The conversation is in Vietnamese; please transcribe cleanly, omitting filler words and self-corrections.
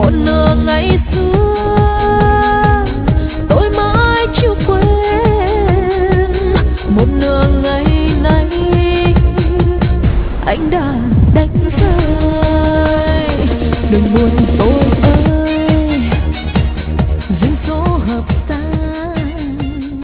một nửa ngày xưa tôi mãi chưa quên, một nửa ngày nay anh đã